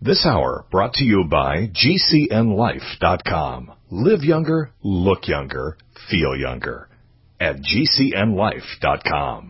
This hour brought to you by GCNLife.com. Live younger, look younger, feel younger. At GCNLife.com.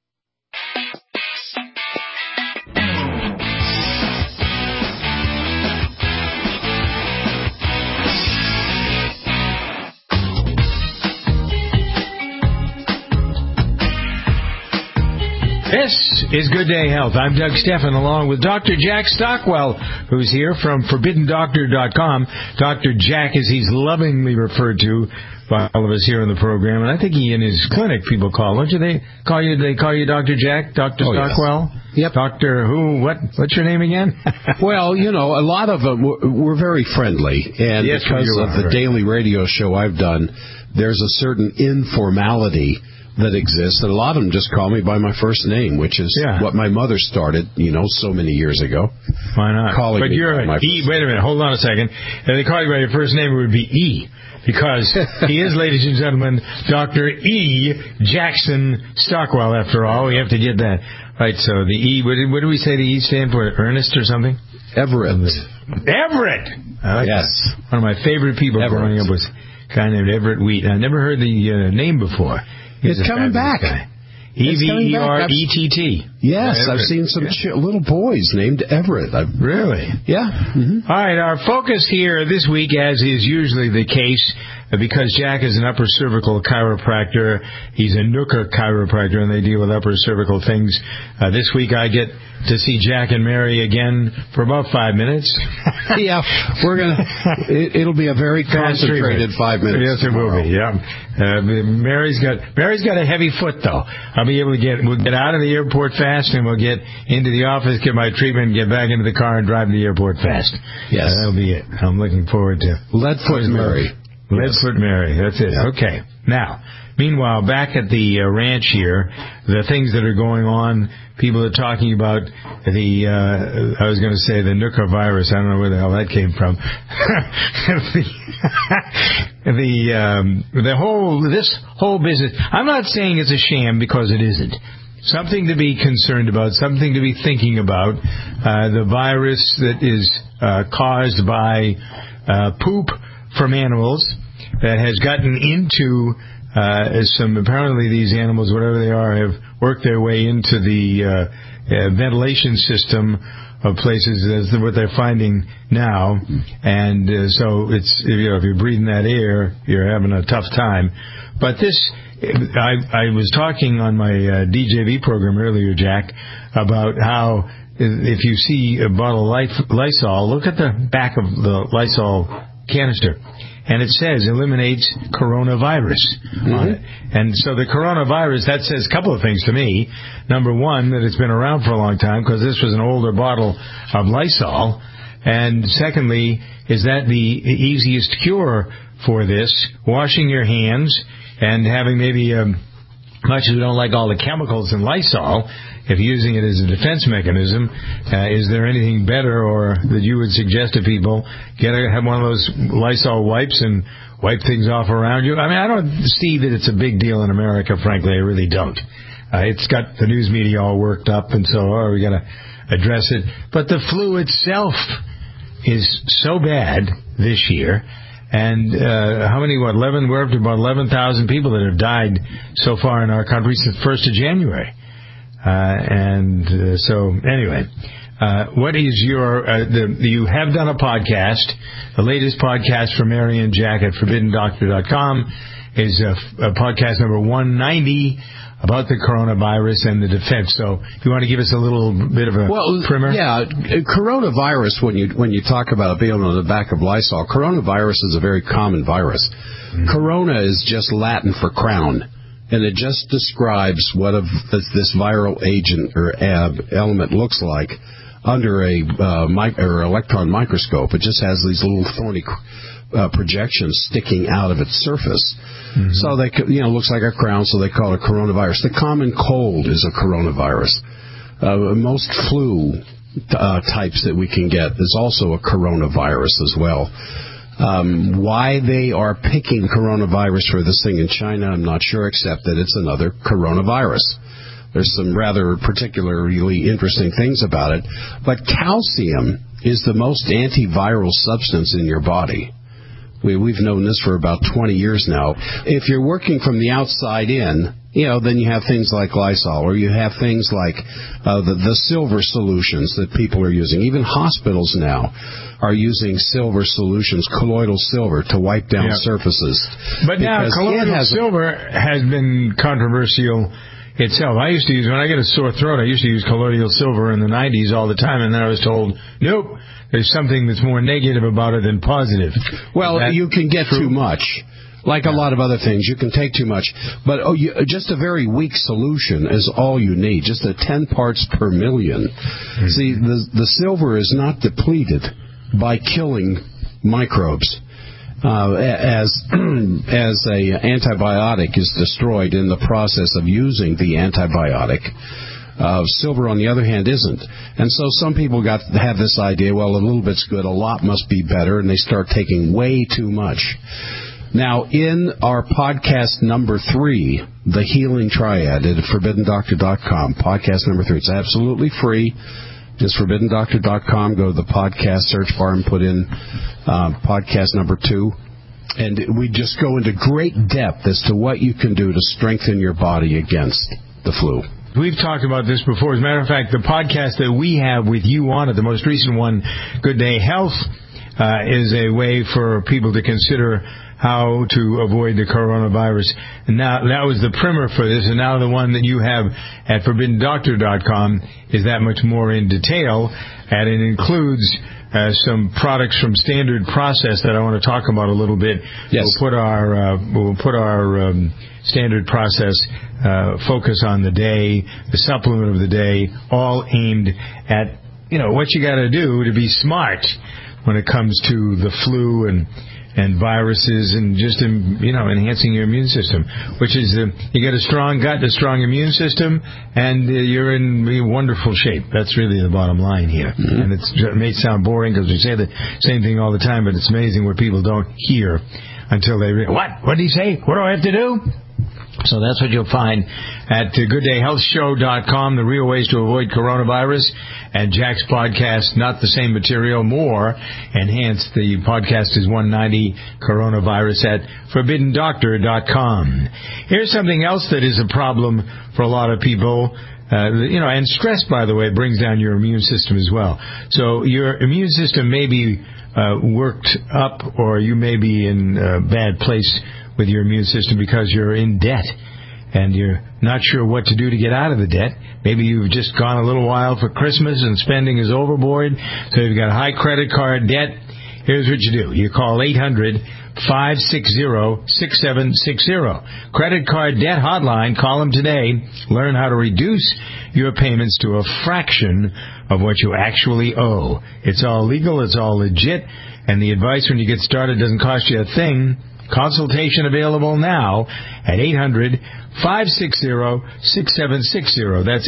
This is Good Day Health. I'm Doug Steffen, along with Dr. Jack Stockwell, who's here from ForbiddenDoctor.com. Dr. Jack, as he's lovingly referred to by all of us here on the program, and I think he in his clinic people call. Don't you? They call you Dr. Jack, Dr. Stockwell? Yes. Yep. Doctor who? What's your name again? Well, you know, a lot of them were very friendly, and yes, because of the daily radio show I've done, there's a certain informality that exists, and a lot of them just call me by my first name, which is what my mother started, so many years ago. Why not? Calling but me you're by my E. Wait a minute, hold on a second. If they call you by your first name, it would be E, because he is, ladies and gentlemen, Dr. E. Jackson Stockwell. After all, we have to get that right. So the E. What do we say the E stand for? Ernest or something? Everett. Everett. Yes. That. One of my favorite people growing up was a guy named Everett Wheat. I never heard the name before. It's coming back. Everett. Yes, I've seen some little boys named Everett. Really? Yeah. Mm-hmm. All right, our focus here this week, as is usually the case, because Jack is an upper cervical chiropractor, he's a Nooker chiropractor, and they deal with upper cervical things. This week I get to see Jack and Mary again for about 5 minutes. Yeah, it'll be a very concentrated 5 minutes. Yes, it will be. Yeah, Mary's got a heavy foot though. I'll be able to we'll get out of the airport fast, and we'll get into the office, get my treatment, get back into the car, and drive to the airport fast. Yes, that'll be it. I'm looking forward to Leadfoot Mary. Leadfoot Mary. That's it. Yeah. Okay. Now, meanwhile, back at the ranch here, the things that are going on. People are talking about I was going to say the Nooker virus. I don't know where the hell that came from. This whole business. I'm not saying it's a sham, because it isn't. Something to be concerned about, something to be thinking about. The virus that is caused by poop from animals that has gotten into apparently these animals, whatever they are, have worked their way into the ventilation system of places. That's what they're finding now. And so it's, if you're breathing that air, you're having a tough time. But this, I was talking on my DJV program earlier, Jack, about how if you see a bottle of Lysol, look at the back of the Lysol canister. And it says eliminates coronavirus on it. And so the coronavirus, that says a couple of things to me. Number one, that it's been around for a long time, because this was an older bottle of Lysol. And secondly, is that the easiest cure for this? Washing your hands and having maybe, much as we don't like all the chemicals in Lysol, if you're using it as a defense mechanism, is there anything better or that you would suggest to people? Have one of those Lysol wipes and wipe things off around you? I mean, I don't see that it's a big deal in America, frankly. I really don't. It's got the news media all worked up, and so, we got to address it. But the flu itself is so bad this year. And how many, we're up to about 11,000 people that have died so far in our country since the 1st of January. So anyway, what is you have done a podcast. The latest podcast from Mary and Jack at ForbiddenDoctor.com is a podcast number 190 about the coronavirus and the defense. So if you want to give us a little bit of a primer. Yeah, coronavirus, when you talk about it being on the back of Lysol, coronavirus is a very common virus. Mm-hmm. Corona is just Latin for crown. And it just describes what this viral agent or element looks like under a electron microscope. It just has these little thorny projections sticking out of its surface. Mm-hmm. So looks like a crown, so they call it coronavirus. The common cold is a coronavirus. Most flu types that we can get is also a coronavirus as well. Why they are picking coronavirus for this thing in China, I'm not sure, except that it's another coronavirus. There's some rather particularly interesting things about it. But calcium is the most antiviral substance in your body. We've known this for about 20 years now. If you're working from the outside in, then you have things like Lysol, or you have things like the silver solutions that people are using. Even hospitals now are using silver solutions, colloidal silver, to wipe down surfaces. But now colloidal silver has been controversial itself. I used to use, when I get a sore throat, I used to use colloidal silver in the 90s all the time, and then I was told, nope, there's something that's more negative about it than positive. Well, you can get too much. Like a lot of other things, you can take too much. But just a very weak solution is all you need, just 10 parts per million. Mm-hmm. See, the silver is not depleted by killing microbes. As a antibiotic is destroyed in the process of using the antibiotic. Silver, on the other hand, isn't. And so some people have this idea, well, a little bit's good, a lot must be better, and they start taking way too much. Now, in our podcast number 3, The Healing Triad, at ForbiddenDoctor.com, podcast number 3, it's absolutely free. It's ForbiddenDoctor.com. Go to the podcast search bar and put in podcast number 2. And we just go into great depth as to what you can do to strengthen your body against the flu. We've talked about this before. As a matter of fact, the podcast that we have with you on it, the most recent one, Good Day Health, is a way for people to consider how to avoid the coronavirus. And now that was the primer for this, and now the one that you have at ForbiddenDoctor.com is that much more in detail, and it includes some products from Standard Process that I want to talk about a little bit. Yes. We'll put our Standard Process focus on the day, the supplement of the day, all aimed at what you got to do to be smart when it comes to the flu and viruses and just enhancing your immune system, which is you get a strong gut, a strong immune system, and you're in wonderful shape. That's really the bottom line here. Mm-hmm. And it may sound boring because we say the same thing all the time, but it's amazing what people don't hear until they what did he say? What do I have to do? So that's what you'll find at GoodDayHealthShow.com, the real ways to avoid coronavirus, and Jack's podcast, Not the Same Material, More Enhanced. The podcast is 190 Coronavirus at ForbiddenDoctor.com. Here's something else that is a problem for a lot of people. And stress, by the way, brings down your immune system as well. So your immune system may be worked up, or you may be in a bad place with your immune system because you're in debt and you're not sure what to do to get out of the debt. Maybe you've just gone a little wild for Christmas and spending is overboard, so you've got high credit card debt. Here's what you do. You call 800-560-6760. Credit card debt hotline. Call them today. Learn how to reduce your payments to a fraction of what you actually owe. It's all legal. It's all legit. And the advice when you get started doesn't cost you a thing. Consultation available now at 800-560-6760. That's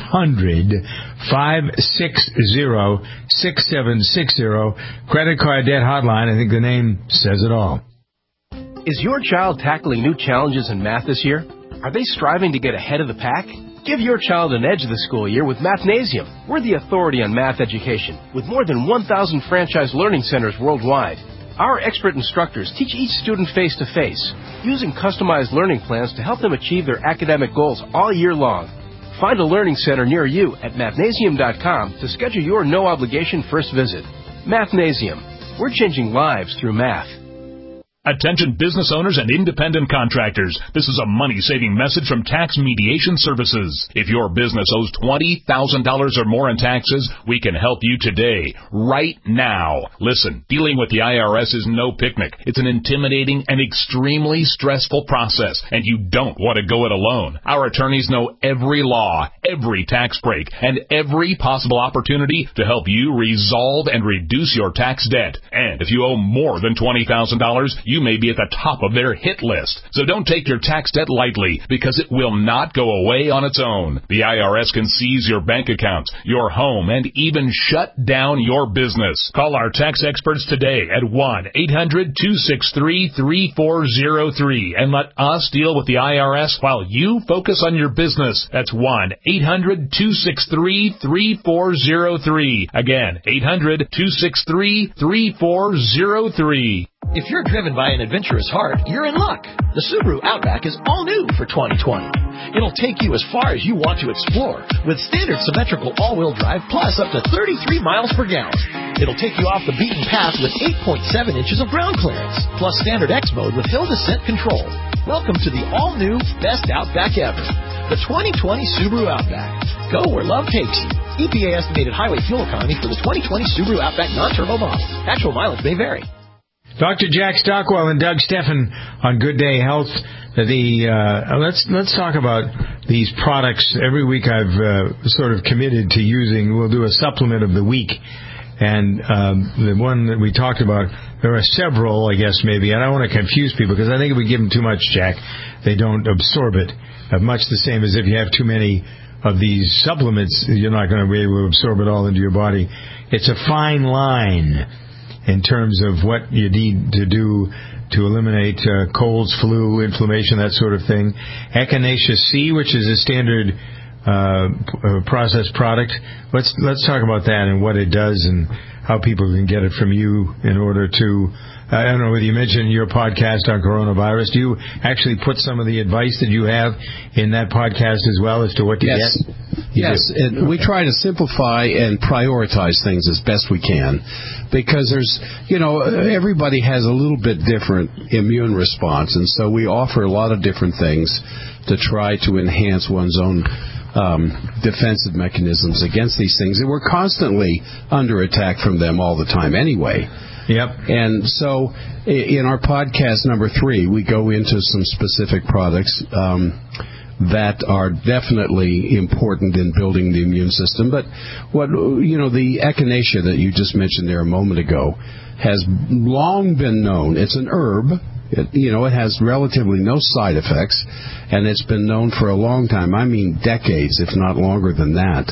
800-560-6760. Credit card debt hotline. I think the name says it all. Is your child tackling new challenges in math this year? Are they striving to get ahead of the pack? Give your child an edge this school year with Mathnasium. We're the authority on math education with more than 1,000 franchise learning centers worldwide. Our expert instructors teach each student face-to-face, using customized learning plans to help them achieve their academic goals all year long. Find a learning center near you at Mathnasium.com to schedule your no-obligation first visit. Mathnasium. We're changing lives through math. Attention business owners and independent contractors. This is a money-saving message from Tax Mediation Services. If your business owes $20,000 or more in taxes, we can help you today, right now. Listen, dealing with the IRS is no picnic. It's an intimidating and extremely stressful process, and you don't want to go it alone. Our attorneys know every law, every tax break, and every possible opportunity to help you resolve and reduce your tax debt. And And if you owe more than $20,000, you may be at the top of their hit list. So don't take your tax debt lightly, because it will not go away on its own. The IRS can seize your bank accounts, your home, and even shut down your business. Call our tax experts today at 1-800-263-3403 and let us deal with the IRS while you focus on your business. That's 1-800-263-3403. Again, 800-263-3403. If you're driven by an adventurous heart, you're in luck. The Subaru Outback is all new for 2020. It'll take you as far as you want to explore with standard symmetrical all-wheel drive plus up to 33 miles per gallon. It'll take you off the beaten path with 8.7 inches of ground clearance plus standard X mode with hill descent control. Welcome to the all-new best Outback ever, the 2020 Subaru Outback. Go where love takes you. EPA estimated highway fuel economy for the 2020 Subaru Outback non-turbo model. Actual mileage may vary. Dr. Jack Stockwell and Doug Steffen on Good Day Health. Let's talk about these products. Every week I've sort of committed to using. We'll do a supplement of the week, and the one that we talked about. There are several, I guess maybe. I don't want to confuse people because I think if we give them too much, Jack, they don't absorb it. Much the same as if you have too many of these supplements, you're not going to be able to absorb it all into your body. It's a fine line in terms of what you need to do to eliminate colds, flu, inflammation, that sort of thing. Echinacea C, which is a standard processed product. Let's talk about that and what it does and how people can get it from you in order to... I don't know whether you mentioned your podcast on coronavirus. Do you actually put some of the advice that you have in that podcast as well as to what to get? Yes, and we try to simplify and prioritize things as best we can because there's, everybody has a little bit different immune response, and so we offer a lot of different things to try to enhance one's own defensive mechanisms against these things. And we're constantly under attack from them all the time anyway. Yep. And so in our podcast number 3, we go into some specific products that are definitely important in building the immune system. But the echinacea that you just mentioned there a moment ago has long been known. It's an herb. It has relatively no side effects, and it's been known for a long time. I mean decades, if not longer than that.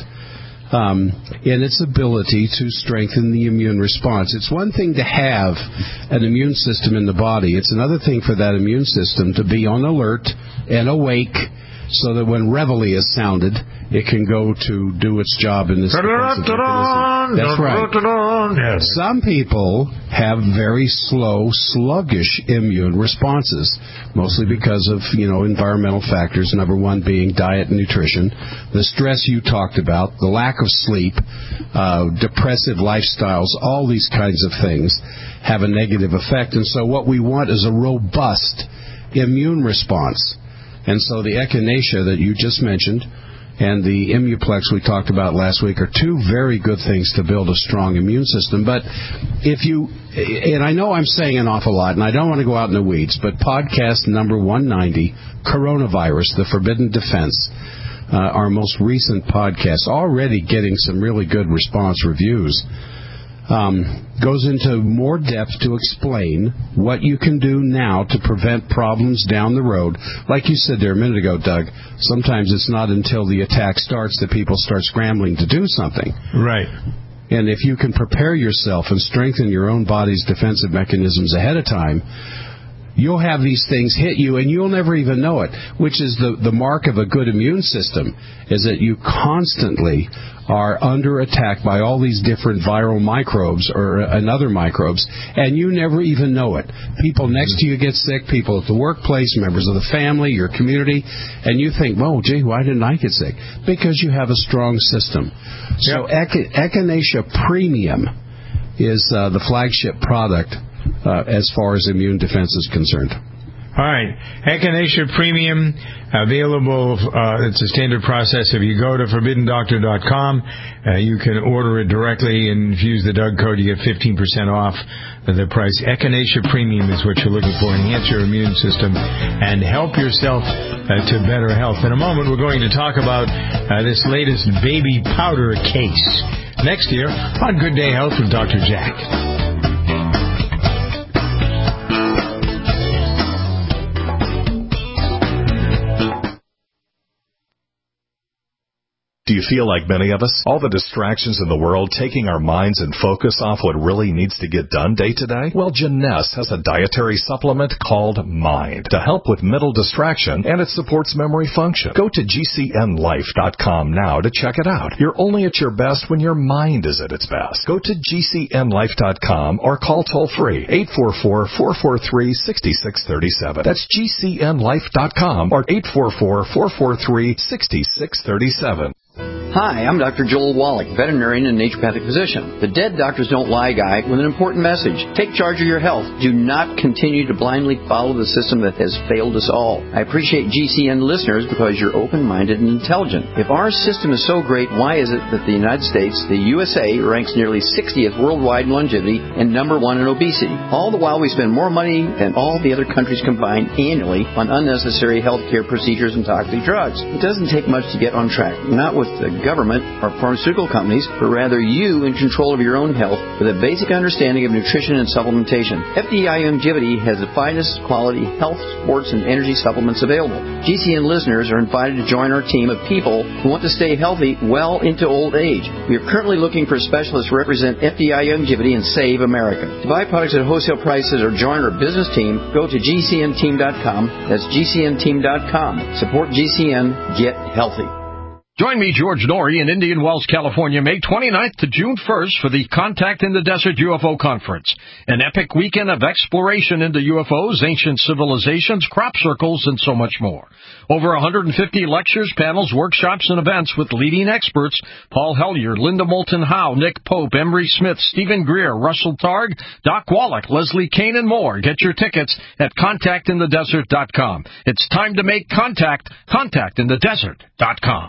In its ability to strengthen the immune response. It's one thing to have an immune system in the body. It's another thing for that immune system to be on alert and awake so that when reveille is sounded, it can go to do its job in this defensive mechanism. That's right. Yes. Some people have very slow, sluggish immune responses, mostly because of, environmental factors, number one being diet and nutrition, the stress you talked about, the lack of sleep, depressive lifestyles, all these kinds of things have a negative effect. And so what we want is a robust immune response. And so the echinacea that you just mentioned and the Immuplex we talked about last week are two very good things to build a strong immune system. But and I know I'm saying an awful lot, and I don't want to go out in the weeds, but podcast number 190, Coronavirus, The Forbidden Defense, our most recent podcast, already getting some really good response reviews, goes into more depth to explain what you can do now to prevent problems down the road. Like you said there a minute ago, Doug, sometimes it's not until the attack starts that people start scrambling to do something. Right. And if you can prepare yourself and strengthen your own body's defensive mechanisms ahead of time, you'll have these things hit you and you'll never even know it, which is the mark of a good immune system, is that you constantly are under attack by all these different viral microbes and other microbes, and you never even know it. People next to you get sick, people at the workplace, members of the family, your community, and you think, well, gee, why didn't I get sick? Because you have a strong system. So Echinacea Premium is the flagship product as far as immune defense is concerned. All right. Echinacea Premium, available. It's a standard process. If you go to ForbiddenDoctor.com, you can order it directly, and if you use the Doug code, you get 15% off the price. Echinacea Premium is what you're looking for. Enhance your immune system and help yourself to better health. In a moment, we're going to talk about this latest baby powder case next year on Good Day Health with Dr. Jack. Do you feel like many of us? All the distractions in the world taking our minds and focus off what really needs to get done day to day? Well, Jeunesse has a dietary supplement called Mind to help with mental distraction, and it supports memory function. Go to GCNLife.com now to check it out. You're only at your best when your mind is at its best. Go to GCNLife.com or call toll-free 844-443-6637. That's GCNLife.com or 844-443-6637. Hi, I'm Dr. Joel Wallach, veterinarian and naturopathic physician. The Dead Doctors Don't Lie guy with an important message. Take charge of your health. Do not continue to blindly follow the system that has failed us all. I appreciate GCN listeners because you're open-minded and intelligent. If our system is so great, why is it that the United States, the USA, ranks nearly 60th worldwide in longevity and number 1 in obesity? All the while we spend more money than all the other countries combined annually on unnecessary healthcare procedures and toxic drugs. It doesn't take much to get on track. Not with the government or pharmaceutical companies, but rather you in control of your own health with a basic understanding of nutrition and supplementation. FDI Longevity has the finest quality health, sports, and energy supplements available. GCN listeners are invited to join our team of people who want to stay healthy well into old age. We are currently looking for specialists to represent FDI Longevity and Save America. To buy products at wholesale prices or join our business team, go to GCNteam.com. That's GCNteam.com. Support GCN. Get healthy. Join me, George Norrie, in Indian Wells, California, May 29th to June 1st for the Contact in the Desert UFO Conference, an epic weekend of exploration into UFOs, ancient civilizations, crop circles, and so much more. Over 150 lectures, panels, workshops, and events with leading experts: Paul Hellyer, Linda Moulton Howe, Nick Pope, Emery Smith, Stephen Greer, Russell Targ, Doc Wallach, Leslie Kane, and more. Get your tickets at contactinthedesert.com. It's time to make contact. Contactinthedesert.com.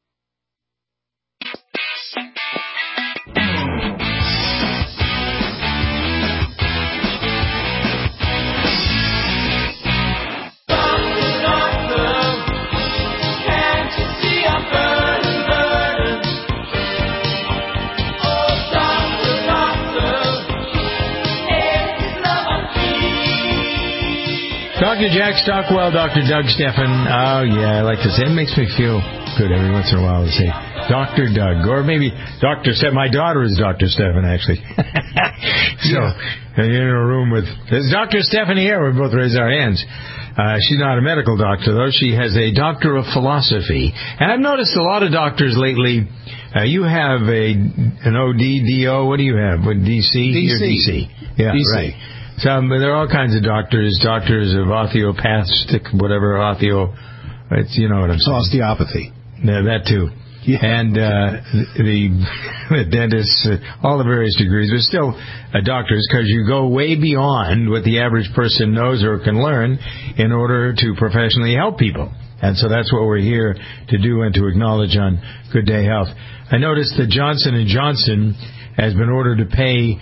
Dr. Jack Stockwell, Dr. Doug Stephan. Oh, yeah, I like to say it. Makes me feel good every once in a while to say Dr. Doug. Or maybe Dr. Stephan. My daughter is Dr. Stephan, actually. So, you're in a room with... There's Dr. Stephan here. We both raise our hands. She's not a medical doctor, though. She has a doctor of philosophy. And I've noticed a lot of doctors lately... you have an OD, what do you have? What, DC? DC. Yeah, DC. Right. There are all kinds of doctors of osteopathic, whatever, it's, you know what I'm saying. Osteopathy. Yeah, that too. Yeah. And the dentists, all the various degrees, but still doctors, because you go way beyond what the average person knows or can learn in order to professionally help people. And so that's what we're here to do and to acknowledge on Good Day Health. I noticed that Johnson & Johnson has been ordered to pay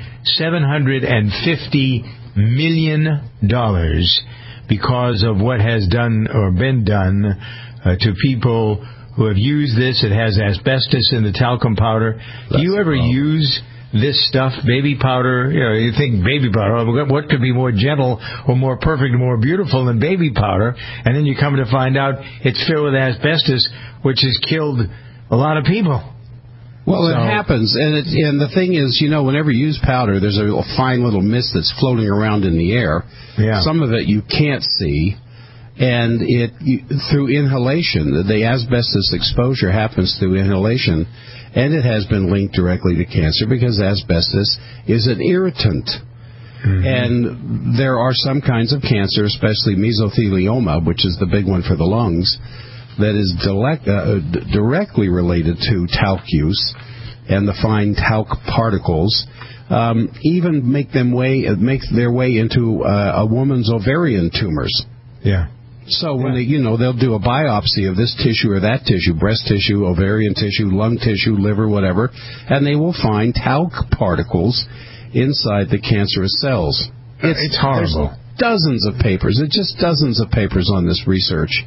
$750 million because of what has done or been done to people who have used this. It has asbestos in the talcum powder. Do you ever use this stuff, baby powder? You know, you think baby powder, what could be more gentle or more perfect, more beautiful than baby powder? And then you come to find out it's filled with asbestos, which has killed a lot of people. Well, it happens, and the thing is, you know, whenever you use powder, there's a fine little mist that's floating around in the air. Yeah. Some of it you can't see, and through inhalation, the asbestos exposure happens through inhalation, and it has been linked directly to cancer because asbestos is an irritant. Mm-hmm. And there are some kinds of cancer, especially mesothelioma, which is the big one for the lungs, that is directly related to talc use, and the fine talc particles even make their way into a woman's ovarian tumors. Yeah. So when they'll do a biopsy of this tissue or that tissue, breast tissue, ovarian tissue, lung tissue, liver, whatever, and they will find talc particles inside the cancerous cells. It's horrible. There's dozens of papers on this research.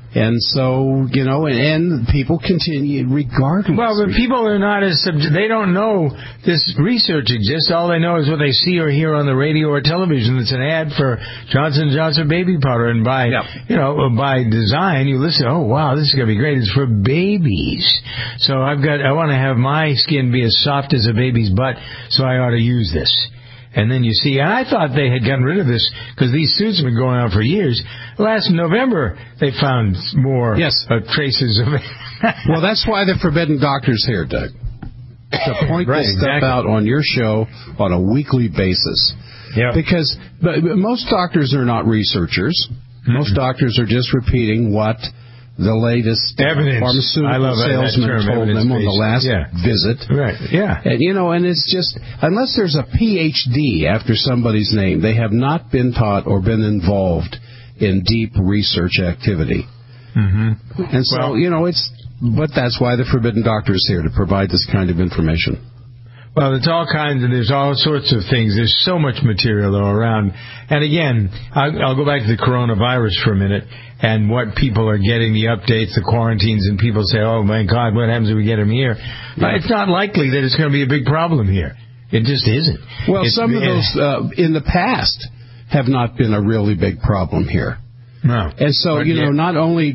And so, and people continue regardless. Well, but people are not they don't know this research exists. All they know is what they see or hear on the radio or television. It's an ad for Johnson & Johnson baby powder, and by design, you listen, oh, wow, this is going to be great. It's for babies. So I want to have my skin be as soft as a baby's butt, so I ought to use this. And then you see, and I thought they had gotten rid of this because these suits have been going on for years. Last November, they found more traces of it. Well, that's why the Forbidden Doctor's here, Doug. To point this stuff out on your show on a weekly basis. Yeah. Because most doctors are not researchers. Most doctors are just repeating what the latest pharmaceutical salesman told them on the last visit. Right, yeah. And, and it's just, unless there's a PhD after somebody's name, they have not been taught or been involved in deep research activity. Mm-hmm. And so, but that's why the Forbidden Doctor is here, to provide this kind of information. Well, there's all sorts of things. There's so much material around. And again, I'll go back to the coronavirus for a minute and what people are getting, the updates, the quarantines, and people say, oh, my God, what happens if we get them here? It's not likely that it's going to be a big problem here. It just isn't. Well, some of those in the past have not been a really big problem here. No. And so, not only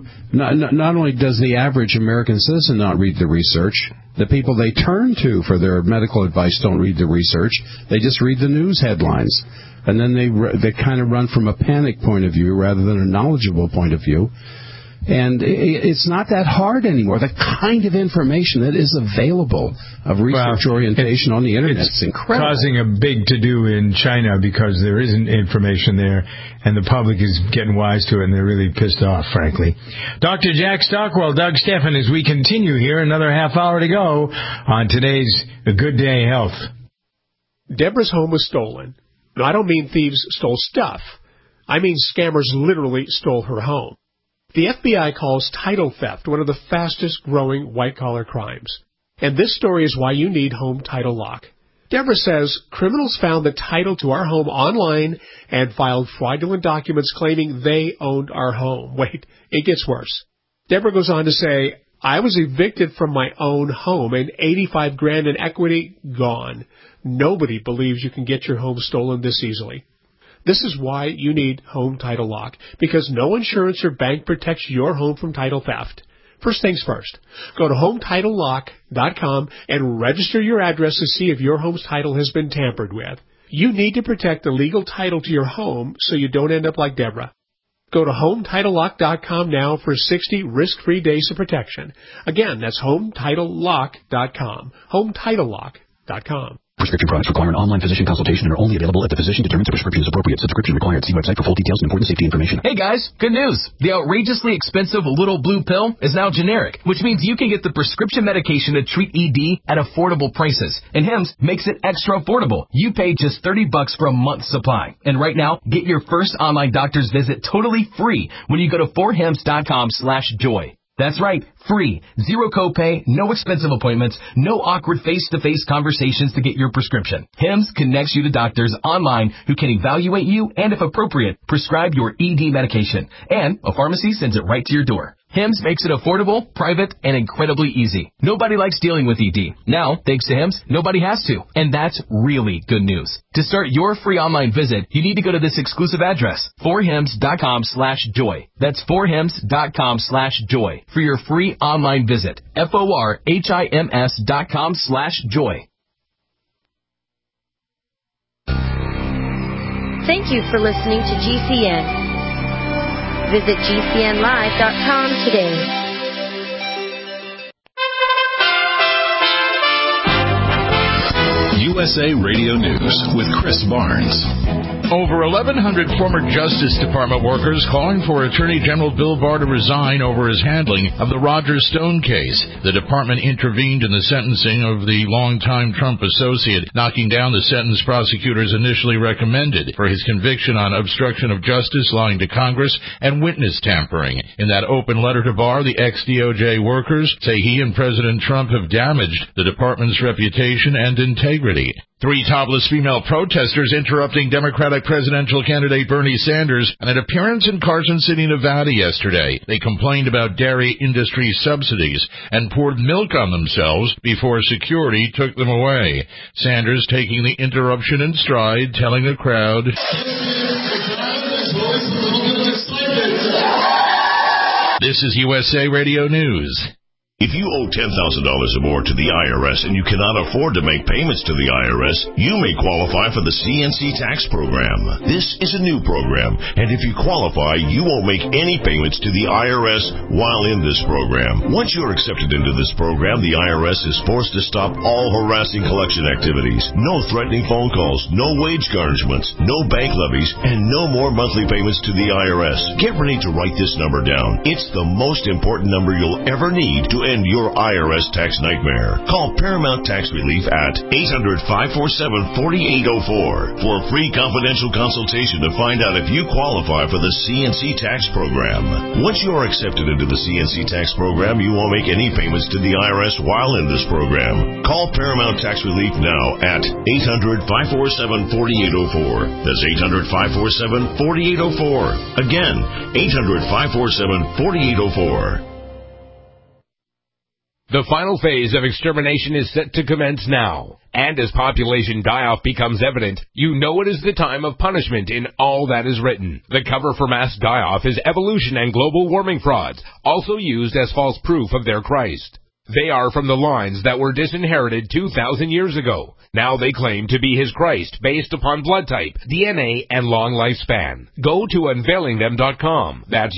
does the average American citizen not read the research, the people they turn to for their medical advice don't read the research. They just read the news headlines. And then they kind of run from a panic point of view rather than a knowledgeable point of view. And it's not that hard anymore. The kind of information that is available of research orientation on the Internet is incredible. It's causing a big to-do in China because there isn't information there, and the public is getting wise to it, and they're really pissed off, frankly. Dr. Jack Stockwell, Doug Steffen, as we continue here, another half hour to go on today's Good Day Health. Deborah's home was stolen. No, I don't mean thieves stole stuff. I mean scammers literally stole her home. The FBI calls title theft one of the fastest growing white-collar crimes. And this story is why you need Home Title Lock. Deborah says criminals found the title to our home online and filed fraudulent documents claiming they owned our home. Wait, it gets worse. Deborah goes on to say, I was evicted from my own home and $85,000 in equity gone. Nobody believes you can get your home stolen this easily. This is why you need Home Title Lock, because no insurance or bank protects your home from title theft. First things first, go to HomeTitleLock.com and register your address to see if your home's title has been tampered with. You need to protect the legal title to your home so you don't end up like Deborah. Go to HomeTitleLock.com now for 60 risk-free days of protection. Again, that's HomeTitleLock.com. HomeTitleLock.com. Prescription products require an online physician consultation and are only available if the physician determines the prescription is appropriate. Subscription required. See website for full details and important safety information. Hey guys, good news. The outrageously expensive Little Blue Pill is now generic, which means you can get the prescription medication to treat ED at affordable prices. And Hims makes it extra affordable. You pay just $30 for a month's supply. And right now, get your first online doctor's visit totally free when you go to forhims.com/joy. That's right, free, zero copay, no expensive appointments, no awkward face-to-face conversations to get your prescription. Hims connects you to doctors online who can evaluate you and, if appropriate, prescribe your ED medication. And a pharmacy sends it right to your door. Hims makes it affordable, private, and incredibly easy. Nobody likes dealing with ED. Now, thanks to Hims, nobody has to. And that's really good news. To start your free online visit, you need to go to this exclusive address, forhims.com/joy. That's forhims.com/joy for your free online visit. forhims.com/joy. Thank you for listening to GCN. Visit GCNlive.com today. USA Radio News with Chris Barnes. Over 1,100 former Justice Department workers calling for Attorney General Bill Barr to resign over his handling of the Roger Stone case. The department intervened in the sentencing of the longtime Trump associate, knocking down the sentence prosecutors initially recommended for his conviction on obstruction of justice, lying to Congress, and witness tampering. In that open letter to Barr, the ex-DOJ workers say he and President Trump have damaged the department's reputation and integrity. 3 topless female protesters interrupting Democratic presidential candidate Bernie Sanders at an appearance in Carson City, Nevada yesterday. They complained about dairy industry subsidies and poured milk on themselves before security took them away. Sanders taking the interruption in stride, telling the crowd, "This is USA Radio News." If you owe $10,000 or more to the IRS and you cannot afford to make payments to the IRS, you may qualify for the CNC tax program. This is a new program, and if you qualify, you won't make any payments to the IRS while in this program. Once you're accepted into this program, the IRS is forced to stop all harassing collection activities. No threatening phone calls, no wage garnishments, no bank levies, and no more monthly payments to the IRS. Get ready to write this number down. It's the most important number you'll ever need to end your IRS tax nightmare. Call Paramount Tax Relief at 800-547-4804 for a free confidential consultation to find out if you qualify for the CNC tax program. Once you are accepted into the CNC tax program, you won't make any payments to the IRS while in this program. Call Paramount Tax Relief now at 800-547-4804. That's 800-547-4804. Again, 800-547-4804. The final phase of extermination is set to commence now. And as population die-off becomes evident, you know it is the time of punishment in all that is written. The cover for mass die-off is evolution and global warming frauds, also used as false proof of their Christ. They are from the lines that were disinherited 2,000 years ago. Now they claim to be his Christ based upon blood type, DNA, and long lifespan. Go to unveilingthem.com. That's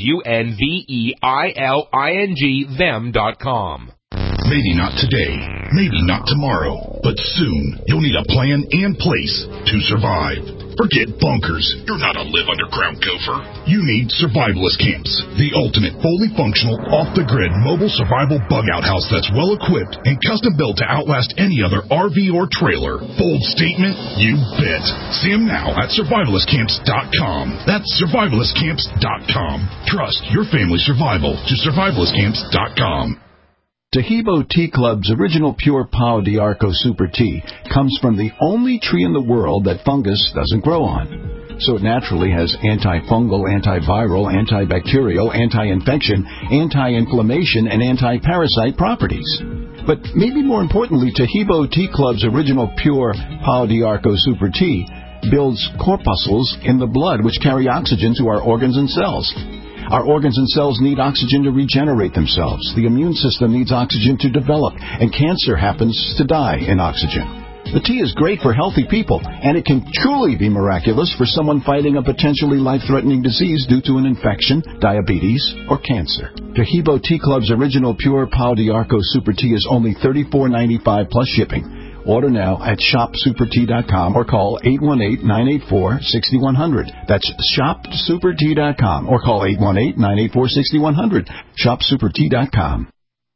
UNVEILING them.com. Maybe not today, maybe not tomorrow, but soon you'll need a plan and place to survive. Forget bunkers. You're not a live underground gopher. You need survivalist camps, the ultimate fully functional, off-the-grid mobile survival bug-out house that's well-equipped and custom-built to outlast any other RV or trailer. Bold statement? You bet. See them now at survivalistcamps.com. That's survivalistcamps.com. Trust your family's survival to survivalistcamps.com. Tahibo Tea Club's original pure Pau d'Arco Super Tea comes from the only tree in the world that fungus doesn't grow on. So it naturally has antifungal, antiviral, antibacterial, anti-infection, anti-inflammation, and anti-parasite properties. But maybe more importantly, Tahibo Tea Club's original pure Pau d'Arco Super Tea builds corpuscles in the blood which carry oxygen to our organs and cells. Our organs and cells need oxygen to regenerate themselves. The immune system needs oxygen to develop, and cancer happens to die in oxygen. The tea is great for healthy people, and it can truly be miraculous for someone fighting a potentially life-threatening disease due to an infection, diabetes, or cancer. Tahibo Tea Club's original pure Pau d'Arco Super Tea is only $34.95 plus shipping. Order now at shopsupertea.com or call 818-984-6100. That's shopsupertea.com or call 818-984-6100. Shopsupertea.com.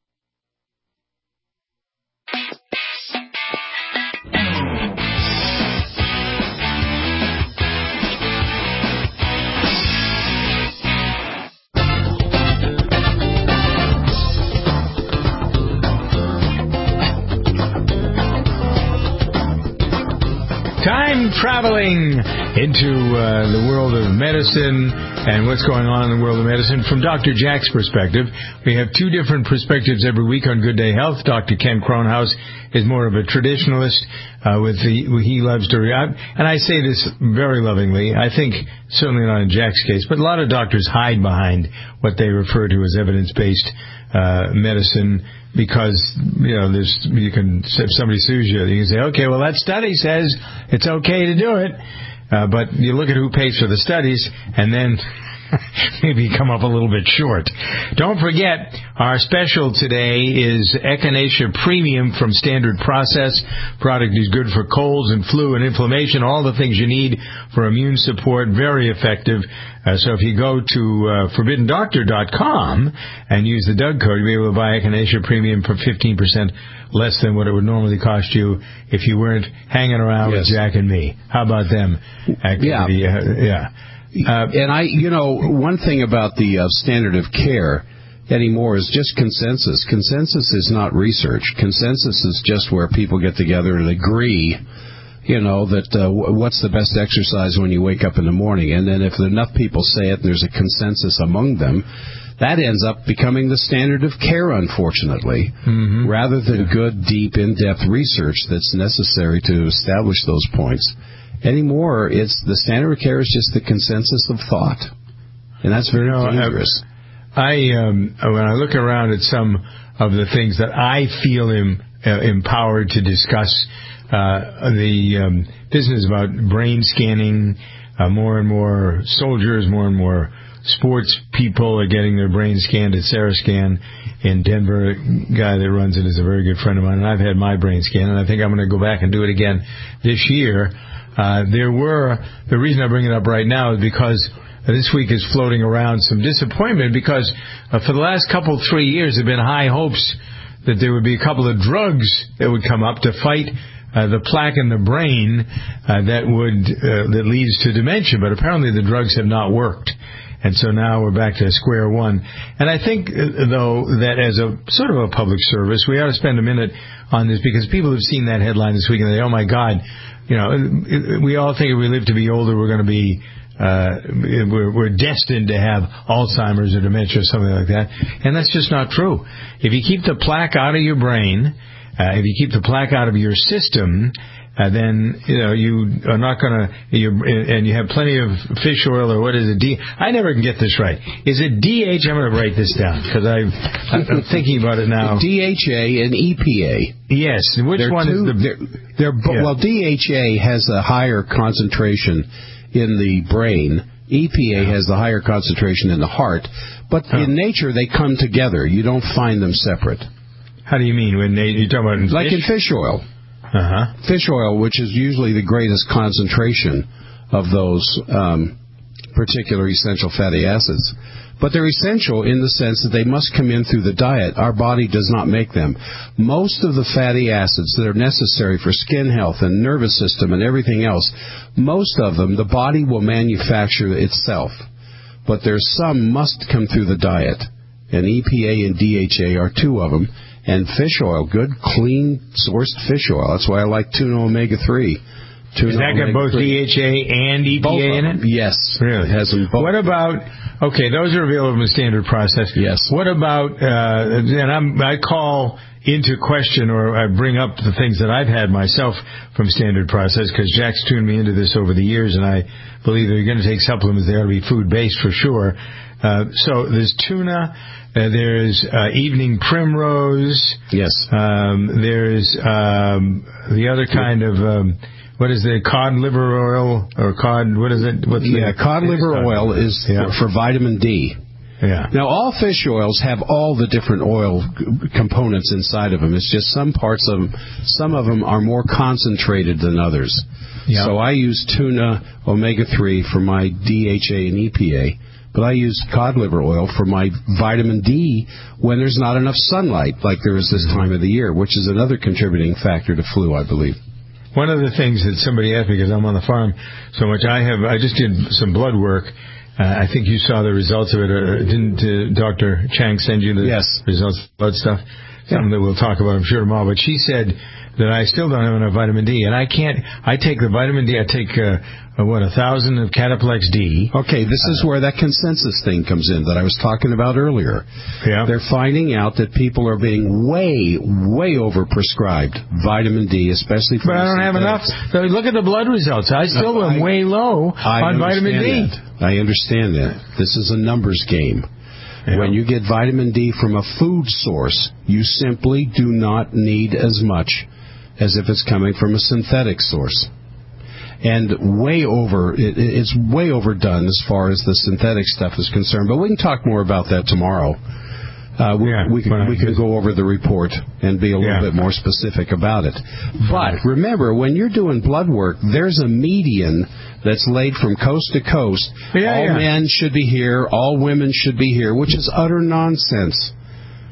Time traveling into the world of medicine and what's going on in the world of medicine from Dr. Jack's perspective. We have two different perspectives every week on Good Day Health. Dr. Ken Kronhaus is more of a traditionalist he loves to react. And I say this very lovingly. I think certainly not in Jack's case, but a lot of doctors hide behind what they refer to as evidence-based medicine, because if somebody sues you, you can say, okay, well, that study says it's okay to do it, but you look at who pays for the studies, and then maybe come up a little bit short. Don't forget, our special today is Echinacea Premium from Standard Process. Product is good for colds and flu and inflammation, all the things you need for immune support, very effective. So if you go to forbiddendoctor.com and use the Doug code, you'll be able to buy Echinacea Premium for 15% less than what it would normally cost you if you weren't hanging around with Jack and me. How about them? Activity? Yeah. And one thing about the standard of care anymore is just consensus. Consensus is not research. Consensus is just where people get together and agree what's the best exercise when you wake up in the morning? And then if enough people say it and there's a consensus among them, that ends up becoming the standard of care, unfortunately, rather than good, deep, in-depth research that's necessary to establish those points. Anymore, it's the standard of care is just the consensus of thought, and that's very dangerous. When I look around at some of the things that I feel empowered to discuss, the business about brain scanning, more and more soldiers, more and more sports people are getting their brain scanned at Sarascan in Denver. A guy that runs it is a very good friend of mine, and I've had my brain scanned, and I think I'm going to go back and do it again this year. The reason I bring it up right now is because this week is floating around some disappointment because for the last 3 years there have been high hopes that there would be a couple of drugs that would come up to fight the plaque in the brain that leads to dementia, but apparently the drugs have not worked. And so now we're back to square one. And I think, though, that as a sort of a public service, we ought to spend a minute on this because people have seen that headline this week and they, oh my God, we all think if we live to be older, we're going to be, we're destined to have Alzheimer's or dementia or something like that. And that's just not true. If you keep the plaque out of your brain, if you keep the plaque out of your system, then you are not going to. And you have plenty of fish oil or what is it? I never can get this right. Is it DH? I'm going to write this down because I'm thinking about it now. DHA and EPA. Yes. Which one is the? Well, DHA has a higher concentration in the brain. EPA has the higher concentration in the heart. But in nature, they come together. You don't find them separate. How do you mean when you're talking about like in fish oil? Fish oil, which is usually the greatest concentration of those particular essential fatty acids. But they're essential in the sense that they must come in through the diet. Our body does not make them. Most of the fatty acids that are necessary for skin health and nervous system and everything else, most of them the body will manufacture itself. But there's some must come through the diet. And EPA and DHA are two of them. And fish oil, good, clean, sourced fish oil. That's why I like tuna omega-3. Is that got both DHA and EPA in it? Yes. Really? It has them both. What about, those are available in the standard process. Yes. What about, I call into question or I bring up the things that I've had myself from standard process because Jack's tuned me into this over the years and I believe if you're going to take supplements, they ought to be food-based for sure. So there's tuna. There's evening primrose. Yes. There's the other kind of what is the cod liver oil or cod? What is it? Cod liver oil is for vitamin D. Yeah. Now all fish oils have all the different oil components inside of them. It's just some parts of them. Some of them are more concentrated than others. Yeah. So I use tuna omega-3 for my DHA and EPA. But I use cod liver oil for my vitamin D when there's not enough sunlight, like there is this time of the year, which is another contributing factor to flu, I believe. One of the things that somebody asked me, because I'm on the farm so much, I just did some blood work. I think you saw the results of it. Didn't Dr. Chang send you the results of blood stuff? Something that we'll talk about, I'm sure, tomorrow. But she said that I still don't have enough vitamin D, and I take the vitamin D, I take 1,000 of Cataplex D. Okay, this is where that consensus thing comes in that I was talking about earlier. Yeah. They're finding out that people are being way overprescribed vitamin D, especially for But I don't have enough. So look at the blood results. I still am way low on vitamin D. I understand that. This is a numbers game. Yeah. When you get vitamin D from a food source, you simply do not need as much as if it's coming from a synthetic source. And it's way overdone as far as the synthetic stuff is concerned. But we can talk more about that tomorrow. We can go over the report and be a little bit more specific about it. But remember, when you're doing blood work, there's a median that's laid from coast to coast. All men should be here, all women should be here, which is utter nonsense.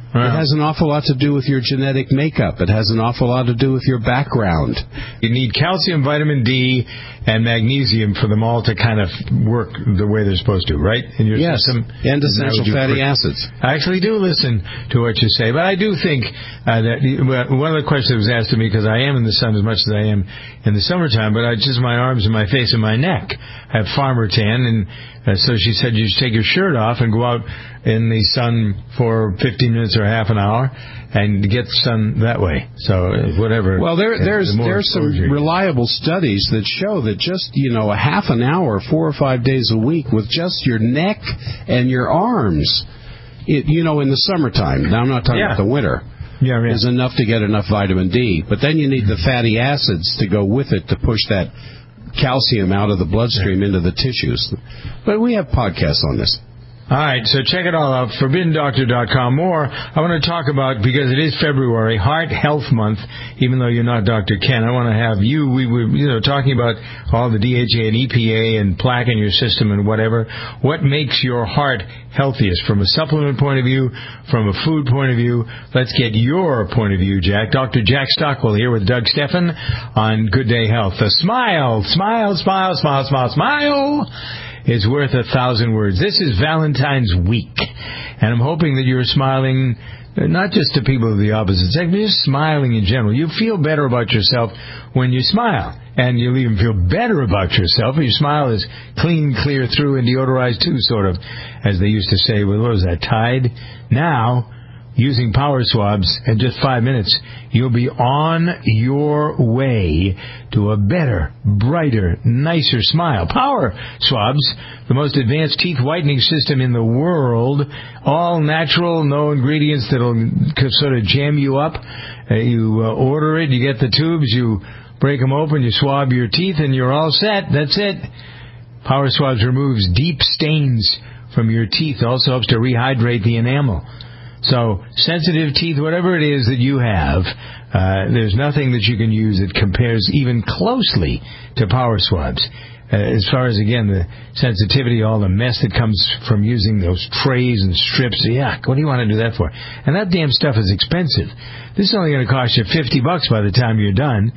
It has an awful lot to do with your genetic makeup. It has an awful lot to do with your background. You need calcium, vitamin D, and magnesium for them all to kind of work the way they're supposed to, right? In your system. And essential fatty acids. I actually do listen to what you say, but I do think that one of the questions that was asked to me, because I am in the sun as much as I am in the summertime, but just my arms and my face and my neck. I have farmer tan, and so she said you should take your shirt off and go out in the sun for 15 minutes or half an hour and get sun that way. So whatever. Well, there's some reliable studies that show that just, a half an hour, 4 or 5 days a week with just your neck and your arms, in the summertime. Now, I'm not talking about the winter. Is enough to get enough vitamin D. But then you need the fatty acids to go with it to push that calcium out of the bloodstream into the tissues. But we have podcasts on this. All right, so check it all out, ForbiddensDoctor.com. More, I want to talk about, because it is February, Heart Health Month, even though you're not Dr. Ken. I want to have you, we were talking about all the DHA and EPA and plaque in your system and whatever. What makes your heart healthiest from a supplement point of view, from a food point of view? Let's get your point of view, Jack. Dr. Jack Stockwell here with Doug Steffen on Good Day Health. A smile, smile, smile, smile, smile, smile is worth 1,000 words. This is Valentine's week, and I'm hoping that you're smiling, not just to people of the opposite sex, but just smiling in general. You feel better about yourself when you smile, and you'll even feel better about yourself if your smile is clean, clear through, and deodorized too, sort of, as they used to say, what was that, Tide? Now, using Power Swabs in just 5 minutes, you'll be on your way to a better, brighter, nicer smile. Power Swabs, the most advanced teeth whitening system in the world, all natural, no ingredients that'll sort of jam you up. You order it, you get the tubes, you break them open, you swab your teeth, and you're all set. That's it. Power Swabs removes deep stains from your teeth, also helps to rehydrate the enamel. So, sensitive teeth, whatever it is that you have, there's nothing that you can use that compares even closely to Power Swabs. As far as, again, the sensitivity, all the mess that comes from using those trays and strips, yuck, what do you want to do that for? And that damn stuff is expensive. This is only going to cost you $50 by the time you're done.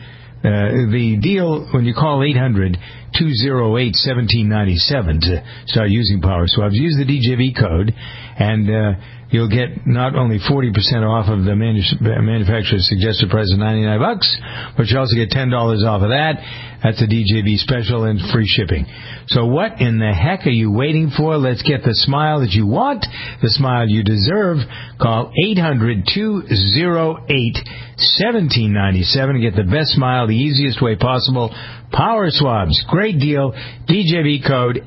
The deal, when you call 800-208-1797 to start using Power Swabs, use the DJV code, and you'll get not only 40% off of the manufacturer's suggested price of $99, but you also get $10 off of that. That's a DJV special and free shipping. So what in the heck are you waiting for? Let's get the smile that you want, the smile you deserve. Call 800-208-1797 and get the best smile the easiest way possible. Power Swabs, great deal. DJV code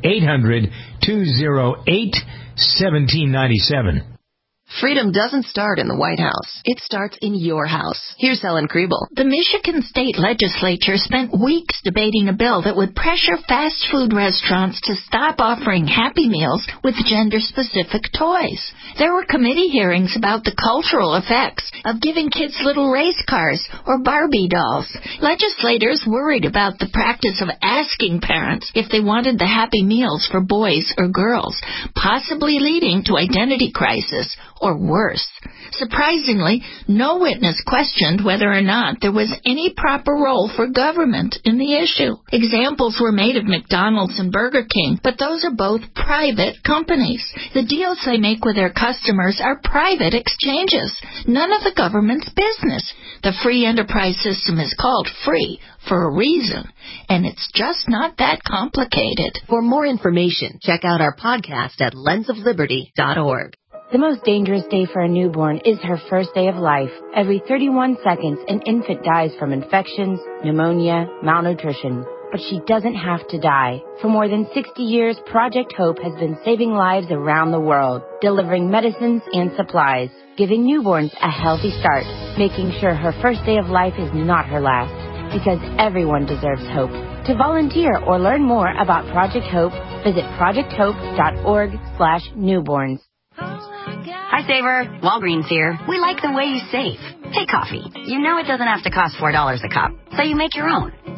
800-208-1797. Freedom doesn't start in the White House. It starts in your house. Here's Helen Kriebel. The Michigan State Legislature spent weeks debating a bill that would pressure fast food restaurants to stop offering Happy Meals with gender-specific toys. There were committee hearings about the cultural effects of giving kids little race cars or Barbie dolls. Legislators worried about the practice of asking parents if they wanted the Happy Meals for boys or girls, possibly leading to identity crisis or worse. Surprisingly, no witness questioned whether or not there was any proper role for government in the issue. Examples were made of McDonald's and Burger King, but those are both private companies. The deals they make with their customers are private exchanges, none of the government's business. The free enterprise system is called free for a reason, and it's just not that complicated. For more information, check out our podcast at lensofliberty.org. The most dangerous day for a newborn is her first day of life. Every 31 seconds, an infant dies from infections, pneumonia, malnutrition. But she doesn't have to die. For more than 60 years, Project Hope has been saving lives around the world, delivering medicines and supplies, giving newborns a healthy start, making sure her first day of life is not her last. Because everyone deserves hope. To volunteer or learn more about Project Hope, visit projecthope.org/newborns. Hi, Saver. Walgreens here. We like the way you save. Take coffee. You know it doesn't have to cost $4 a cup, so you make your own.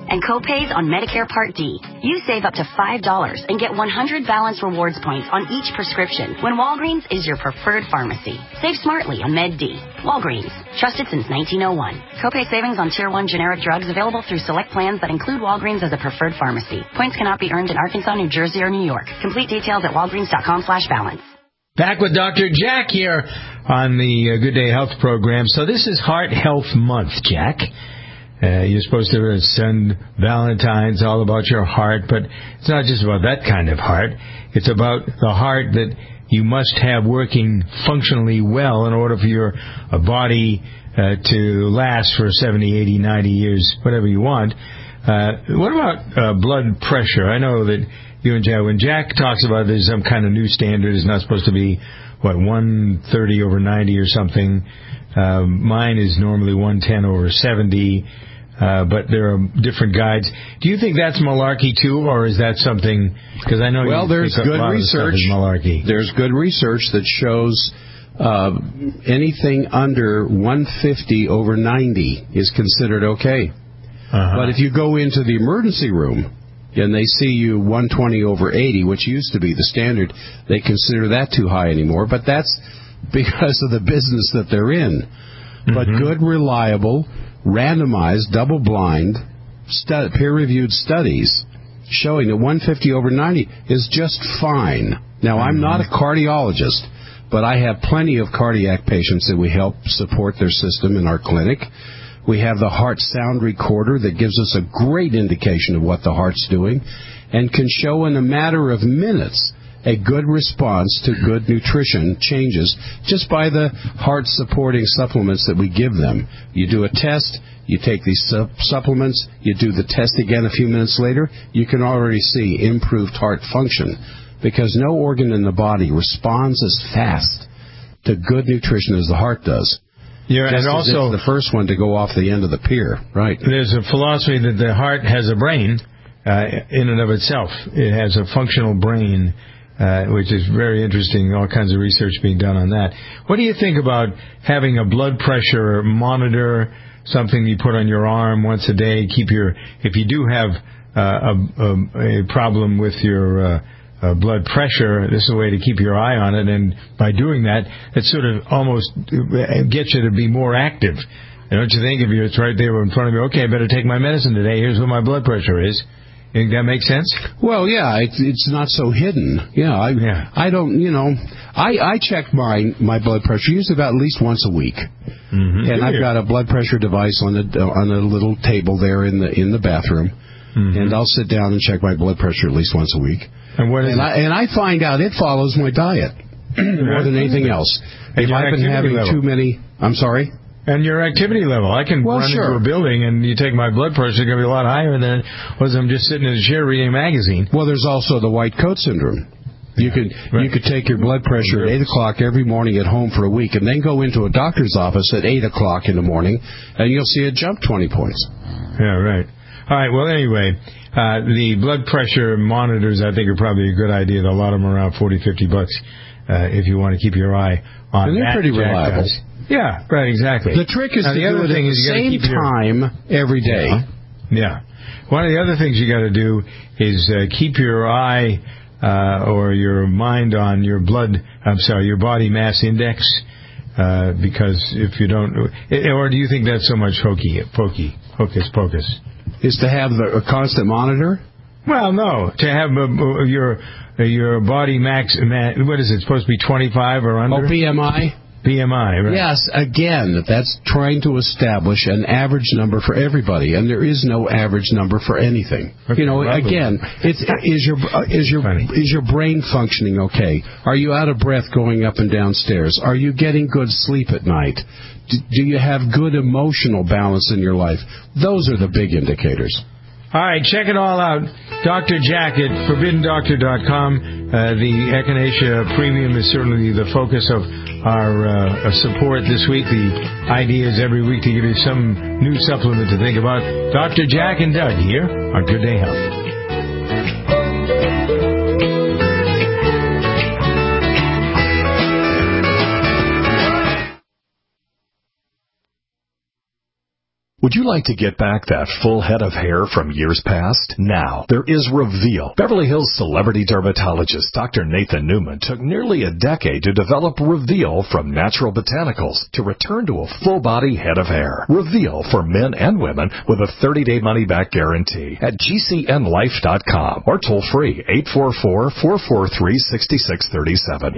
and copays on Medicare Part D. You save up to $5 and get 100 Balance Rewards points on each prescription when Walgreens is your preferred pharmacy. Save smartly on Med D. Walgreens. Trusted since 1901. Copay savings on Tier 1 generic drugs available through select plans that include Walgreens as a preferred pharmacy. Points cannot be earned in Arkansas, New Jersey, or New York. Complete details at walgreens.com/balance. Back with Dr. Jack here on the Good Day Health program. So this is Heart Health Month, Jack. You're supposed to send Valentine's all about your heart, but it's not just about that kind of heart. It's about the heart that you must have working functionally well in order for your body to last for 70, 80, 90 years, whatever you want. What about blood pressure? I know that you and Jack, when Jack talks about there's some kind of new standard, it's not supposed to be, 130/90 or something. Mine is normally 110/70, but there are different guides. Do you think that's malarkey too, or is that something? Because I know there's good research. Malarkey. There's good research that shows anything under 150/90 is considered okay. But if you go into the emergency room and they see you 120/80, which used to be the standard, they consider that too high anymore. But that's because of the business that they're in. But good, reliable, randomized, double-blind, peer-reviewed studies showing that 150/90 is just fine. Now, I'm not a cardiologist, but I have plenty of cardiac patients that we help support their system in our clinic. We have the heart sound recorder that gives us a great indication of what the heart's doing and can show in a matter of minutes a good response to good nutrition changes just by the heart-supporting supplements that we give them. You do a test, you take these supplements, you do the test again a few minutes later, you can already see improved heart function because no organ in the body responds as fast to good nutrition as the heart does. Yeah, and also it's the first one to go off the end of the pier, right? There's a philosophy that the heart has a brain in and of itself. It has a functional brain, which is very interesting. All kinds of research being done on that. What do you think about having a blood pressure monitor, something you put on your arm once a day? If you do have a problem with your blood pressure, this is a way to keep your eye on it, and by doing that, it sort of almost gets you to be more active. Don't you think? If it's right there in front of you, okay, I better take my medicine today, here's what my blood pressure is. You think that makes sense? Well, yeah, it's not so hidden. I don't, I check my blood pressure usually about at least once a week. And I've got a blood pressure device on a little table there in the bathroom. And I'll sit down and check my blood pressure at least once a week. And what is it? And I find out it follows my diet more than anything else. If I've been having too many, I'm sorry? And your activity level. I can run into a building and you take my blood pressure, it's going to be a lot higher than I'm just sitting in a chair reading a magazine. Well, there's also the white coat syndrome. You could take your blood pressure at 8 o'clock every morning at home for a week and then go into a doctor's office at 8 o'clock in the morning and you'll see it jump 20 points. Yeah, right. All right, well, anyway, the blood pressure monitors, I think, are probably a good idea. A lot of them are around $40, $50 if you want to keep your eye on and they're pretty reliable. Yeah, right, exactly. The trick is to do it at the same time every day. Yeah. One of the other things you got to do is keep your eye or your mind on your your body mass index, because if you don't, or do you think that's so much hocus pocus? Is to have a constant monitor? Well, no. To have your body max, what is it, supposed to be 25 or under? Oh, BMI? BMI, right? Yes, again, that's trying to establish an average number for everybody, and there is no average number for anything. Okay, again, is your brain functioning okay? Are you out of breath going up and down stairs? Are you getting good sleep at night? Do you have good emotional balance in your life? Those are the big indicators. All right, check it all out. Dr. Jack at ForbiddenDoctor.com. The Echinacea Premium is certainly the focus of our support this week. The idea is every week to give you some new supplement to think about. Dr. Jack and Doug here on Good Day Health. Would you like to get back that full head of hair from years past? Now, there is Reveal. Beverly Hills celebrity dermatologist Dr. Nathan Newman took nearly a decade to develop Reveal from natural botanicals to return to a full-body head of hair. Reveal for men and women with a 30-day money-back guarantee at GCNlife.com or toll-free 844-443-6637.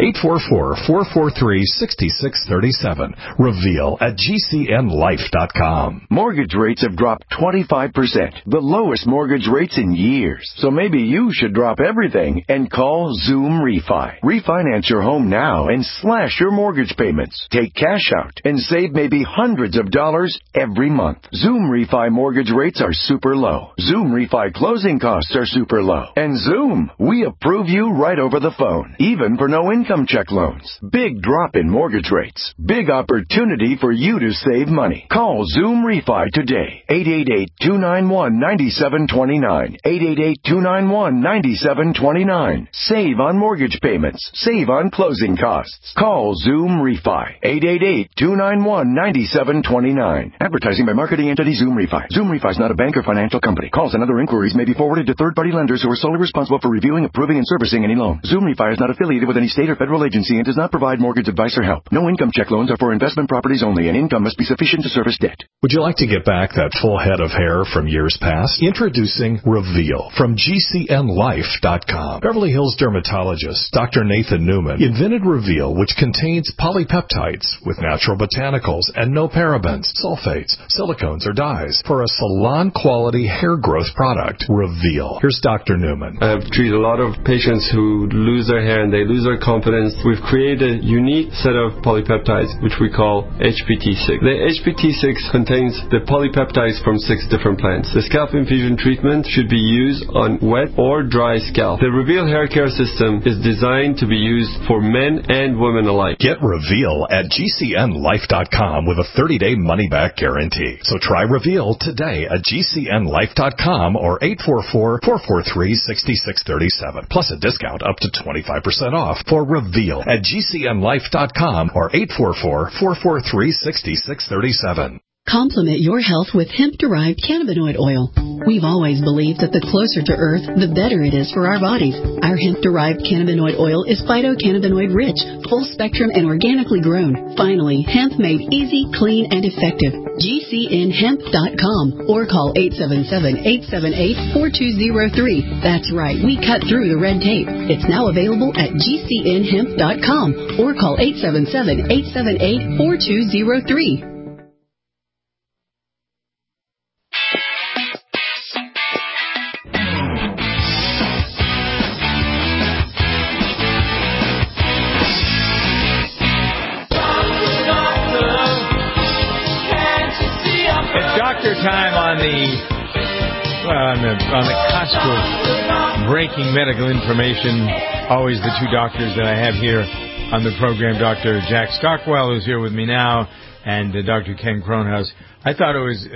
844-443-6637. Reveal at GCNlife.com. Mortgage rates have dropped 25%, the lowest mortgage rates in years. So maybe you should drop everything and call Zoom Refi. Refinance your home now and slash your mortgage payments. Take cash out and save maybe hundreds of dollars every month. Zoom Refi mortgage rates are super low. Zoom Refi closing costs are super low. And Zoom, we approve you right over the phone, even for no income check loans. Big drop in mortgage rates. Big opportunity for you to save money. Call Zoom Refi today. 888-291-9729. 888-291-9729. Save on mortgage payments. Save on closing costs. Call Zoom Refi. 888-291-9729. Advertising by marketing entity Zoom Refi. Zoom Refi is not a bank or financial company. Calls and other inquiries may be forwarded to third-party lenders who are solely responsible for reviewing, approving, and servicing any loan. Zoom Refi is not affiliated with any state or federal agency and does not provide mortgage advice or help. No income check loans are for investment properties only, and income must be sufficient to service debt. Would you like to get back that full head of hair from years past? Introducing Reveal from GCNlife.com. Beverly Hills dermatologist Dr. Nathan Newman invented Reveal, which contains polypeptides with natural botanicals and no parabens, sulfates, silicones, or dyes for a salon-quality hair growth product. Reveal. Here's Dr. Newman. I've treated a lot of patients who lose their hair and they lose their confidence. We've created a unique set of polypeptides, which we call HPT6. The HPT6 contains the polypeptides from 6 different plants. The scalp infusion treatment should be used on wet or dry scalp. The Reveal hair care system is designed to be used for men and women alike. Get Reveal at GCNlife.com with a 30-day money-back guarantee. So try Reveal today at GCNlife.com or 844-443-6637. Plus a discount up to 25% off for Reveal at GCNlife.com or 844-443-6637. Complement your health with hemp-derived cannabinoid oil. We've always believed that the closer to Earth, the better it is for our bodies. Our hemp-derived cannabinoid oil is phytocannabinoid-rich, full-spectrum, and organically grown. Finally, hemp made easy, clean, and effective. GCNhemp.com or call 877-878-4203. That's right, we cut through the red tape. It's now available at GCNhemp.com or call 877-878-4203. Time on the cusp of breaking medical information. Always the two doctors that I have here on the program, Dr. Jack Stockwell, who's here with me now, and Dr. Ken Kronhaus. I thought it was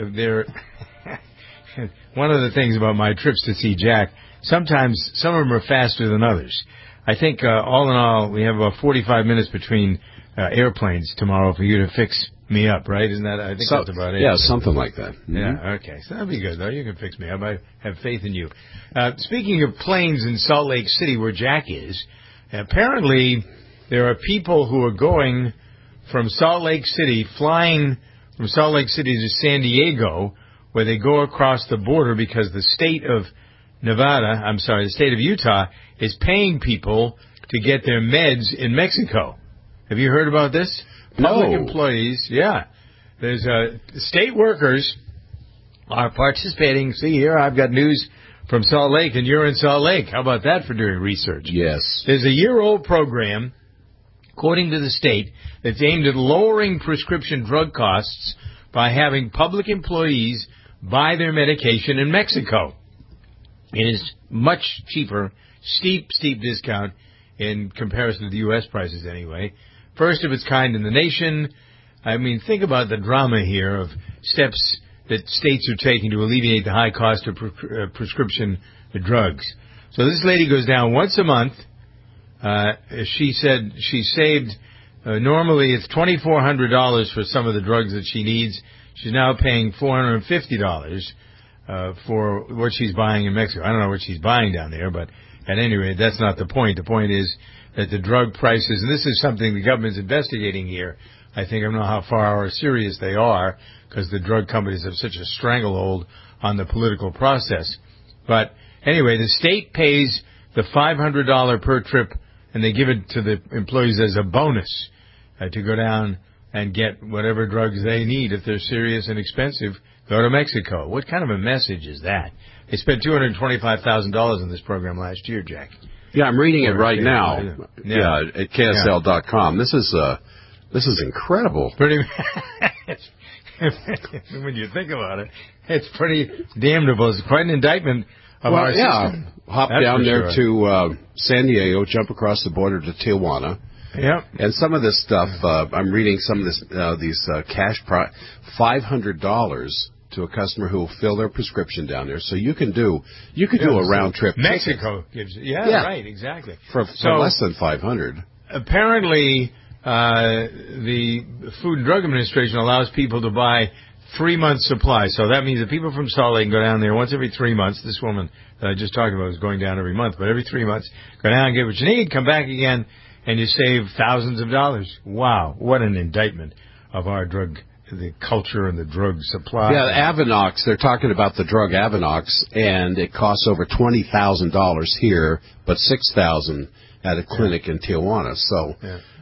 one of the things about my trips to see Jack, sometimes some of them are faster than others. I think all in all, we have about 45 minutes between airplanes tomorrow for you to fix me up, right? Isn't that? I think that's about it. Yeah, something like that. Mm-hmm. Yeah, okay. So that'll be good, though. You can fix me up. I have faith in you. Speaking of planes in Salt Lake City, where Jack is, apparently there are people who are going from Salt Lake City, flying from Salt Lake City to San Diego, where they go across the border because the state of the state of Utah is paying people to get their meds in Mexico. Have you heard about this? Public employees, yeah. There's state workers are participating. See here, I've got news from Salt Lake, and you're in Salt Lake. How about that for doing research? Yes. There's a year-old program, according to the state, that's aimed at lowering prescription drug costs by having public employees buy their medication in Mexico. It is much cheaper, steep discount in comparison to the U.S. prices anyway. First of its kind in the nation. I mean, think about the drama here of steps that states are taking to alleviate the high cost of prescription drugs. So this lady goes down once a month. She said she saved, normally it's $2,400 for some of the drugs that she needs. She's now paying $450 for what she's buying in Mexico. I don't know what she's buying down there, but at any rate, that's not the point. The point is that the drug prices, and this is something the government's investigating here. I think I don't know how far or serious they are, because the drug companies have such a stranglehold on the political process. But anyway, the state pays the $500 per trip, and they give it to the employees as a bonus to go down and get whatever drugs they need. If they're serious and expensive, go to Mexico. What kind of a message is that? They spent $225,000 in this program last year, Jack. Yeah, I'm reading it right now. Yeah, at KSL.com. This is incredible. Pretty. When you think about it, it's pretty damnable. It's quite an indictment of our system. Hop down there to San Diego, jump across the border to Tijuana. Yep. And some of this stuff, I'm reading some of this, these cash $500 to a customer who will fill their prescription down there. So you can do a round trip. Mexico gives it. Yeah, right, exactly. For less than $500. Apparently, the Food and Drug Administration allows people to buy 3 months' supply. So that means that people from Salt Lake can go down there once every 3 months. This woman that I just talked about is going down every month, but every 3 months, go down and get what you need, come back again, and you save thousands of dollars. Wow, what an indictment of our drug, the culture and the drug supply. Yeah, Avenox, they're talking about the drug Avenox, and it costs over $20,000 here, but $6,000 at a clinic in Tijuana. So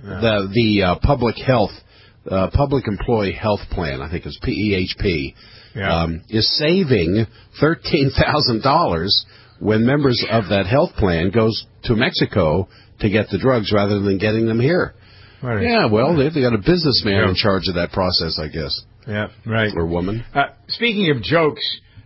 the public health, public employee health plan, I think it's PEHP, is saving $13,000 when members of that health plan goes to Mexico to get the drugs rather than getting them here. Right. Yeah, well, they've got a businessman in charge of that process, I guess. Yeah, right. Or woman. Speaking of jokes,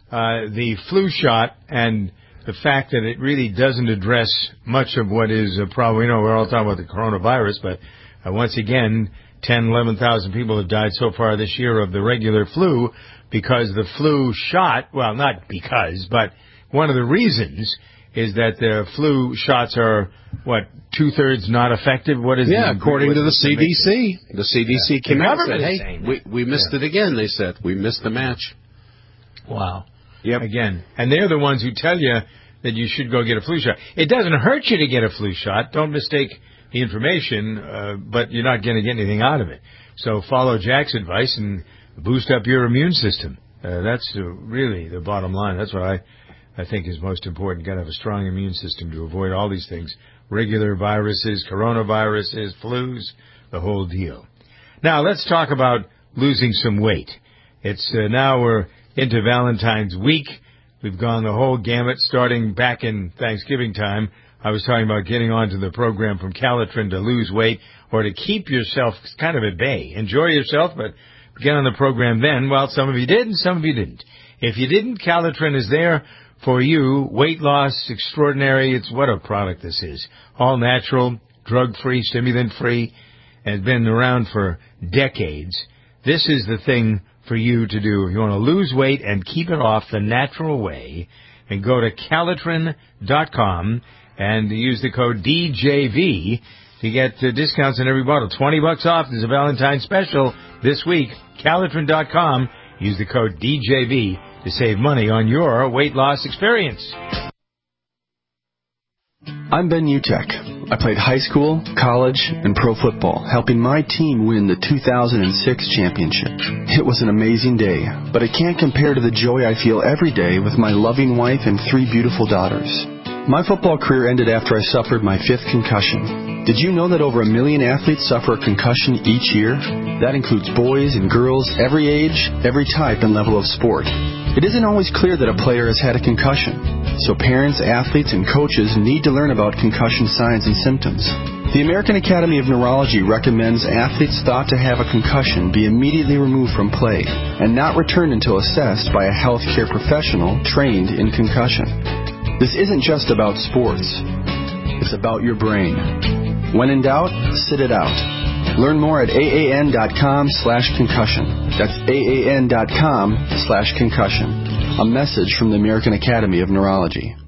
the flu shot and the fact that it really doesn't address much of what is a problem. You know, we're all talking about the coronavirus, but once again, 10, 11,000 people have died so far this year of the regular flu because the flu shot, well, not because, but one of the reasons is that the flu shots are, what, 2/3 not effective? What is according to the CDC. The CDC came out and said, hey, we missed it again, they said. We missed the match. Wow. Yep. Again. And they're the ones who tell you that you should go get a flu shot. It doesn't hurt you to get a flu shot. Don't mistake the information, but you're not going to get anything out of it. So follow Jack's advice and boost up your immune system. That's really the bottom line. That's what I think is most important. You've got to have a strong immune system to avoid all these things. Regular viruses, coronaviruses, flus, the whole deal. Now, let's talk about losing some weight. It's now we're into Valentine's week. We've gone the whole gamut starting back in Thanksgiving time. I was talking about getting onto the program from Calitrin to lose weight or to keep yourself kind of at bay. Enjoy yourself, but get on the program then. Well, some of you did and some of you didn't. If you didn't, Calitrin is there for you. Weight loss extraordinary. It's what a product this is. All natural, drug-free, stimulant-free, and been around for decades. This is the thing for you to do. If you want to lose weight and keep it off the natural way, and go to Calitrin.com and use the code DJV to get discounts on every bottle. $20 off. There's a Valentine's special this week. Calitrin.com. Use the code DJV to save money on your weight loss experience. I'm Ben Utek. I played high school, college, and pro football, helping my team win the 2006 championship. It was an amazing day, but it can't compare to the joy I feel every day with my loving wife and 3 beautiful daughters. My football career ended after I suffered my 5th concussion. Did you know that over 1 million athletes suffer a concussion each year? That includes boys and girls, every age, every type and level of sport. It isn't always clear that a player has had a concussion, so parents, athletes, and coaches need to learn about concussion signs and symptoms. The American Academy of Neurology recommends athletes thought to have a concussion be immediately removed from play and not returned until assessed by a healthcare professional trained in concussion. This isn't just about sports. It's about your brain. When in doubt, sit it out. Learn more at AAN.com/concussion. That's AAN.com/concussion. A message from the American Academy of Neurology.